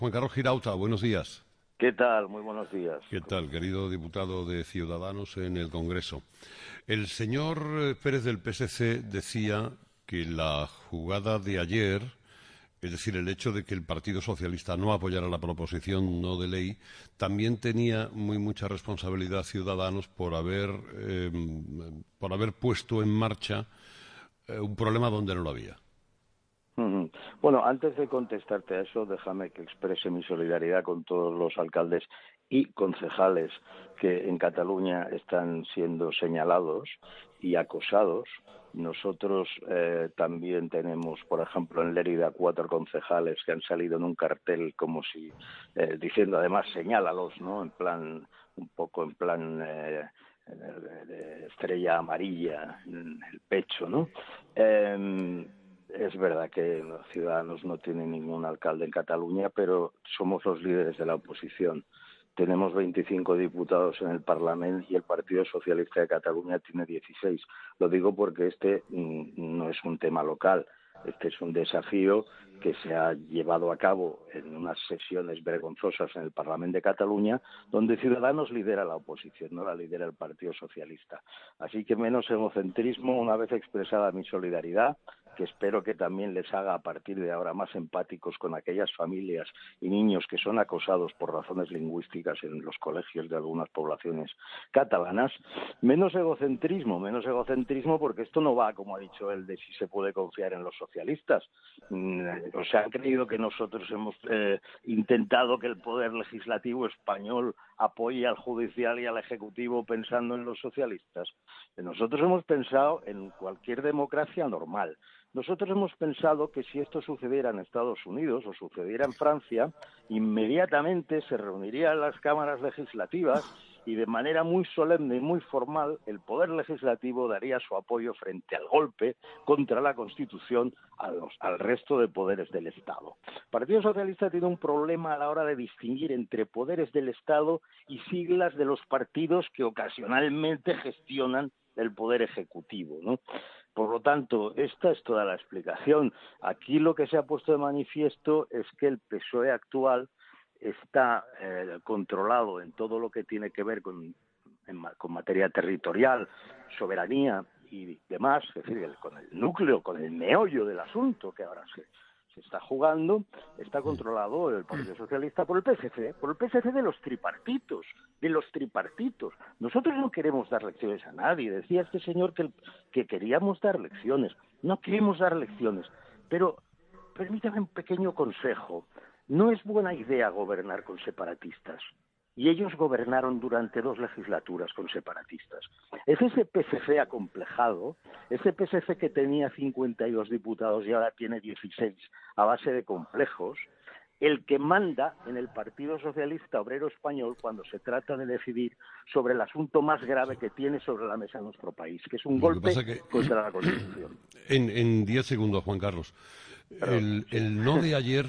Juan Carlos Girauta, buenos días. ¿Qué tal? Muy buenos días. ¿Qué tal, querido diputado de Ciudadanos en el Congreso? El señor Pérez del PSC decía que la jugada de ayer, es decir, el hecho de que el Partido Socialista no apoyara la proposición no de ley, también tenía mucha responsabilidad Ciudadanos por haber puesto en marcha un problema donde no lo había. Bueno, antes de contestarte a eso, déjame que exprese mi solidaridad con todos los alcaldes y concejales que en Cataluña están siendo señalados y acosados. Nosotros también tenemos, por ejemplo, en Lérida 4 concejales que han salido en un cartel como si diciendo, además, señálalos, ¿no? En plan, un poco en plan de estrella amarilla en el pecho, ¿no? Es verdad que los Ciudadanos no tienen ningún alcalde en Cataluña, pero somos los líderes de la oposición. Tenemos 25 diputados en el Parlamento y el Partido Socialista de Cataluña tiene 16. Lo digo porque este no es un tema local. Este es un desafío que se ha llevado a cabo en unas sesiones vergonzosas en el Parlamento de Cataluña, donde Ciudadanos lidera la oposición, no la lidera el Partido Socialista. Así que menos egocentrismo, una vez expresada mi solidaridad, que espero que también les haga a partir de ahora más empáticos con aquellas familias y niños que son acosados por razones lingüísticas en los colegios de algunas poblaciones catalanas. Menos egocentrismo porque esto no va, como ha dicho él, de si se puede confiar en los socialistas. O sea, han creído que nosotros hemos intentado que el poder legislativo español apoye al judicial y al ejecutivo pensando en los socialistas. Nosotros hemos pensado en cualquier democracia normal. Nosotros hemos pensado que si esto sucediera en Estados Unidos o sucediera en Francia, inmediatamente se reunirían las cámaras legislativas y de manera muy solemne y muy formal el Poder Legislativo daría su apoyo frente al golpe contra la Constitución al resto de poderes del Estado. El Partido Socialista tiene un problema a la hora de distinguir entre poderes del Estado y siglas de los partidos que ocasionalmente gestionan el Poder Ejecutivo, ¿no? Por lo tanto, esta es toda la explicación. Aquí lo que se ha puesto de manifiesto es que el PSOE actual está controlado en todo lo que tiene que ver con materia territorial, soberanía y demás, es decir, con el núcleo, con el meollo del asunto que ahora se está jugando, está controlado el Partido Socialista por el PSC de los tripartitos, Nosotros no queremos dar lecciones a nadie. Decía este señor que queríamos dar lecciones. No queremos dar lecciones, pero permítame un pequeño consejo. No es buena idea gobernar con separatistas. Y ellos gobernaron durante 2 legislaturas con separatistas. Es ese PSC acomplejado, ese PSC que tenía 52 diputados y ahora tiene 16 a base de complejos, el que manda en el Partido Socialista Obrero Español cuando se trata de decidir sobre el asunto más grave que tiene sobre la mesa nuestro país, que es un golpe contra la Constitución. En 10 segundos, Juan Carlos. El no de ayer...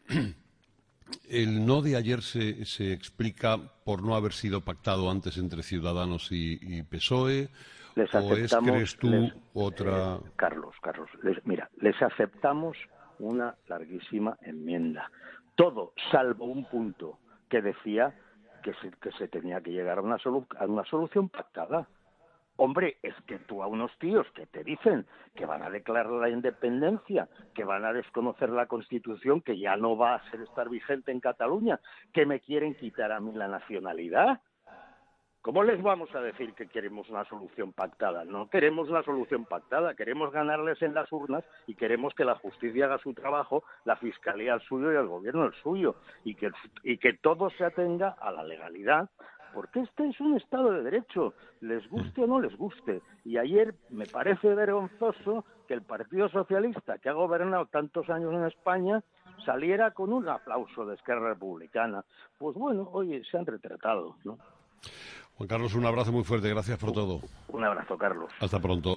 El no de ayer se explica por no haber sido pactado antes entre Ciudadanos y PSOE, ¿crees tú, otra...? Carlos, les aceptamos una larguísima enmienda. Todo, salvo un punto que decía que se tenía que llegar a una solución pactada. Hombre, es que tú a unos tíos que te dicen que van a declarar la independencia, que van a desconocer la Constitución, que ya no va a estar vigente en Cataluña, que me quieren quitar a mí la nacionalidad, ¿cómo les vamos a decir que queremos una solución pactada? No queremos la solución pactada, queremos ganarles en las urnas y queremos que la justicia haga su trabajo, la Fiscalía el suyo y el Gobierno el suyo, y que todo se atenga a la legalidad, porque este es un Estado de Derecho, les guste o no les guste. Y ayer me parece vergonzoso que el Partido Socialista, que ha gobernado tantos años en España, saliera con un aplauso de Esquerra Republicana. Pues bueno, oye, se han retratado, ¿no? Juan Carlos, un abrazo muy fuerte, gracias por todo. Un abrazo, Carlos. Hasta pronto.